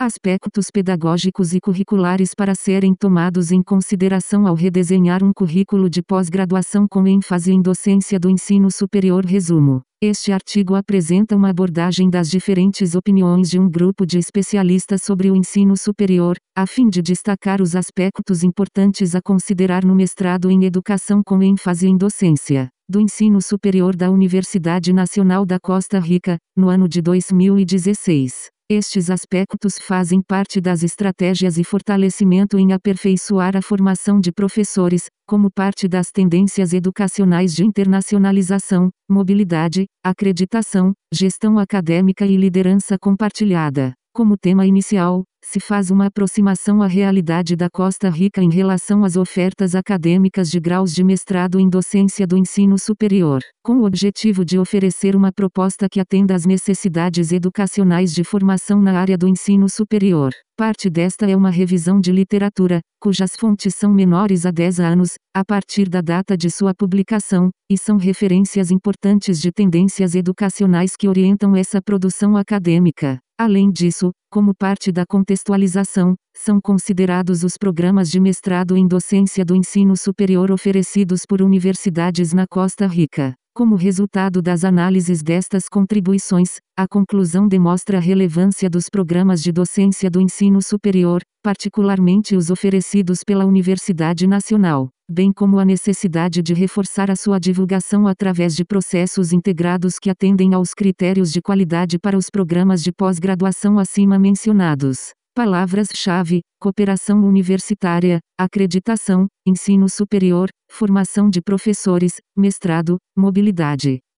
Aspectos pedagógicos e curriculares para serem tomados em consideração ao redesenhar um currículo de pós-graduação com ênfase em docência do ensino superior. Resumo: este artigo apresenta uma abordagem das diferentes opiniões de um grupo de especialistas sobre o ensino superior, a fim de destacar os aspectos importantes a considerar no mestrado em educação com ênfase em docência do ensino superior da Universidade Nacional da Costa Rica, no ano de 2016. Estes aspectos fazem parte das estratégias e fortalecimento em aperfeiçoar a formação de professores, como parte das tendências educacionais de internacionalização, mobilidade, acreditação, gestão acadêmica e liderança compartilhada. Como tema inicial, se faz uma aproximação à realidade da Costa Rica em relação às ofertas acadêmicas de graus de mestrado em docência do ensino superior, com o objetivo de oferecer uma proposta que atenda às necessidades educacionais de formação na área do ensino superior. Parte desta é uma revisão de literatura, cujas fontes são menores a 10 anos, a partir da data de sua publicação, e são referências importantes de tendências educacionais que orientam essa produção acadêmica. Além disso, como parte da contextualização, são considerados os programas de mestrado em docência do ensino superior oferecidos por universidades na Costa Rica. Como resultado das análises destas contribuições, a conclusão demonstra a relevância dos programas de docência do ensino superior, particularmente os oferecidos pela Universidade Nacional, bem como a necessidade de reforçar a sua divulgação através de processos integrados que atendem aos critérios de qualidade para os programas de pós-graduação acima mencionados. Palavras-chave: cooperação universitária, acreditação, ensino superior, formação de professores, mestrado, mobilidade.